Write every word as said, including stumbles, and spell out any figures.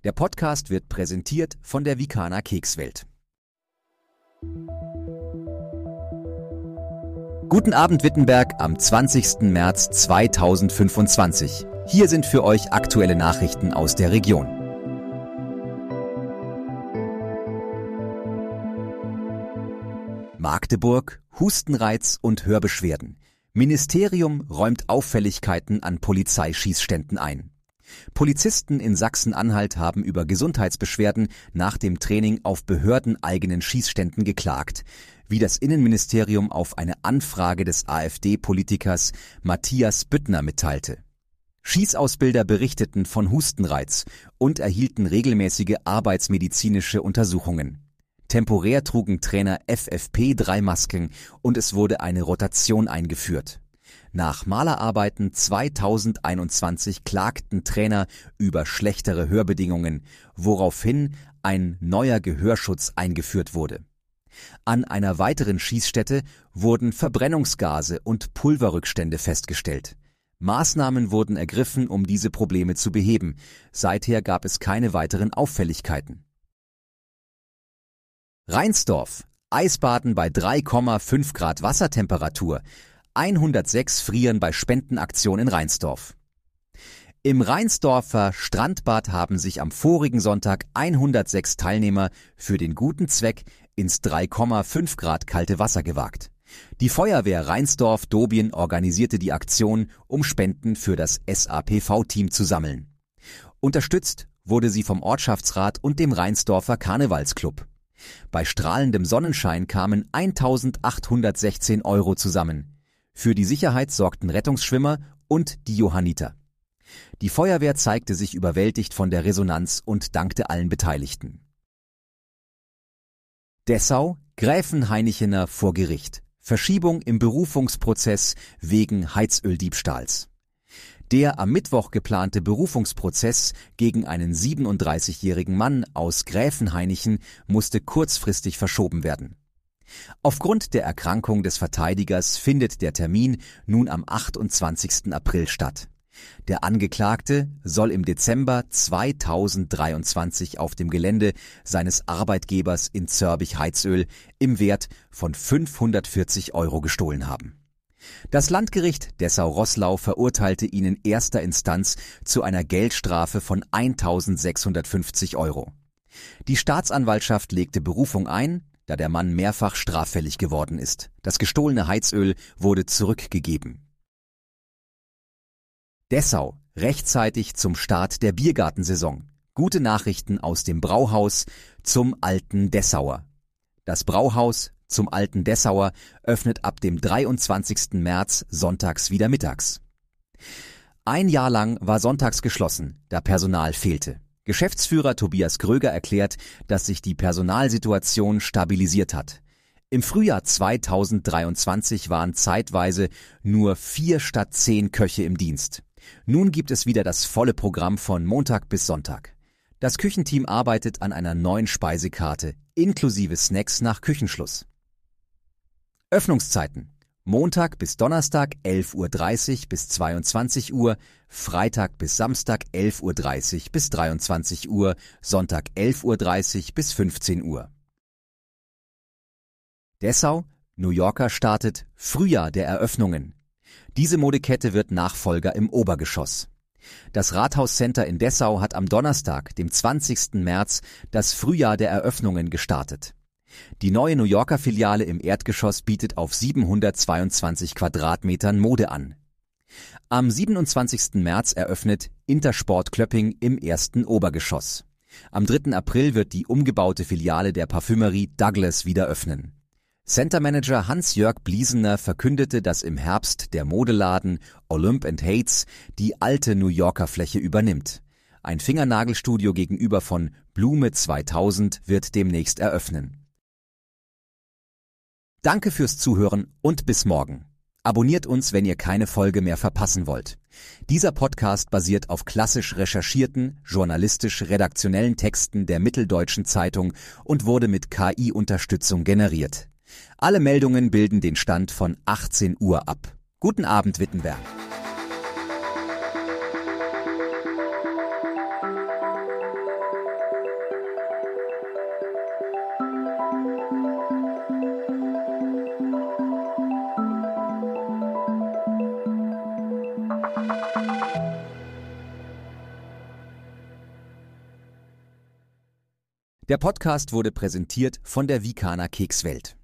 Der Podcast wird präsentiert von der Vicana Kekswelt. Guten Abend Wittenberg am zwanzigsten März zweitausendfünfundzwanzig. Hier sind für euch aktuelle Nachrichten aus der Region. Magdeburg, Hustenreiz und Hörbeschwerden. Ministerium räumt Auffälligkeiten an Polizeischießständen ein. Polizisten in Sachsen-Anhalt haben über Gesundheitsbeschwerden nach dem Training auf behördeneigenen Schießständen geklagt, wie das Innenministerium auf eine Anfrage des AfD-Politikers Matthias Büttner mitteilte. Schießausbilder berichteten von Hustenreiz und erhielten regelmäßige arbeitsmedizinische Untersuchungen. Temporär trugen Trainer F F P P Masken und es wurde eine Rotation eingeführt. Nach Malerarbeiten zweitausendeinundzwanzig klagten Trainer über schlechtere Hörbedingungen, woraufhin ein neuer Gehörschutz eingeführt wurde. An einer weiteren Schießstätte wurden Verbrennungsgase und Pulverrückstände festgestellt. Maßnahmen wurden ergriffen, um diese Probleme zu beheben. Seither gab es keine weiteren Auffälligkeiten. Rheinsdorf. Eisbaden bei drei Komma fünf Grad Wassertemperatur. hundertsechs frieren bei Spendenaktion in Rheinsdorf. Im Rheinsdorfer Strandbad haben sich am vorigen Sonntag hundertsechs Teilnehmer für den guten Zweck ins drei Komma fünf Grad kalte Wasser gewagt. Die Feuerwehr Rheinsdorf-Dobien organisierte die Aktion, um Spenden für das S A P V-Team zu sammeln. Unterstützt wurde sie vom Ortschaftsrat und dem Rheinsdorfer Karnevalsclub. Bei strahlendem Sonnenschein kamen eintausendachthundertsechzehn Euro zusammen. Für die Sicherheit sorgten Rettungsschwimmer und die Johanniter. Die Feuerwehr zeigte sich überwältigt von der Resonanz und dankte allen Beteiligten. Dessau, Gräfenhainichener vor Gericht. Verschiebung im Berufungsprozess wegen Heizöldiebstahls. Der am Mittwoch geplante Berufungsprozess gegen einen siebenunddreißigjährigen Mann aus Gräfenhainichen musste kurzfristig verschoben werden. Aufgrund der Erkrankung des Verteidigers findet der Termin nun am achtundzwanzigsten April statt. Der Angeklagte soll im Dezember zweitausenddreiundzwanzig auf dem Gelände seines Arbeitgebers in Zörbich Heizöl im Wert von fünfhundertvierzig Euro gestohlen haben. Das Landgericht Dessau-Roßlau verurteilte ihn in erster Instanz zu einer Geldstrafe von eintausendsechshundertfünfzig Euro. Die Staatsanwaltschaft legte Berufung ein, da der Mann mehrfach straffällig geworden ist. Das gestohlene Heizöl wurde zurückgegeben. Dessau, rechtzeitig zum Start der Biergartensaison. Gute Nachrichten aus dem Brauhaus zum Alten Dessauer. Das Brauhaus zum Alten Dessauer öffnet ab dem dreiundzwanzigsten März sonntags wieder mittags. Ein Jahr lang war sonntags geschlossen, da Personal fehlte. Geschäftsführer Tobias Gröger erklärt, dass sich die Personalsituation stabilisiert hat. Im Frühjahr zweitausenddreiundzwanzig waren zeitweise nur vier statt zehn Köche im Dienst. Nun gibt es wieder das volle Programm von Montag bis Sonntag. Das Küchenteam arbeitet an einer neuen Speisekarte, inklusive Snacks nach Küchenschluss. Öffnungszeiten: Montag bis Donnerstag elf Uhr dreißig bis zweiundzwanzig Uhr, Freitag bis Samstag elf Uhr dreißig bis dreiundzwanzig Uhr, Sonntag elf Uhr dreißig bis fünfzehn Uhr. Dessau, New Yorker startet Frühjahr der Eröffnungen. Diese Modekette wird Nachfolger im Obergeschoss. Das Rathauscenter in Dessau hat am Donnerstag, dem zwanzigsten März, das Frühjahr der Eröffnungen gestartet. Die neue New Yorker Filiale im Erdgeschoss bietet auf siebenhundertzweiundzwanzig Quadratmetern Mode an. Am siebenundzwanzigsten März eröffnet Intersport Klöpping im ersten Obergeschoss. Am dritten April wird die umgebaute Filiale der Parfümerie Douglas wieder öffnen. Centermanager Hans-Jörg Bliesener verkündete, dass im Herbst der Modeladen Olymp and Hates die alte New Yorker Fläche übernimmt. Ein Fingernagelstudio gegenüber von Blume zweitausend wird demnächst eröffnen. Danke fürs Zuhören und bis morgen. Abonniert uns, wenn ihr keine Folge mehr verpassen wollt. Dieser Podcast basiert auf klassisch recherchierten, journalistisch-redaktionellen Texten der Mitteldeutschen Zeitung und wurde mit K I-Unterstützung generiert. Alle Meldungen bilden den Stand von achtzehn Uhr ab. Guten Abend, Wittenberg. Der Podcast wurde präsentiert von der Vikaner Kekswelt.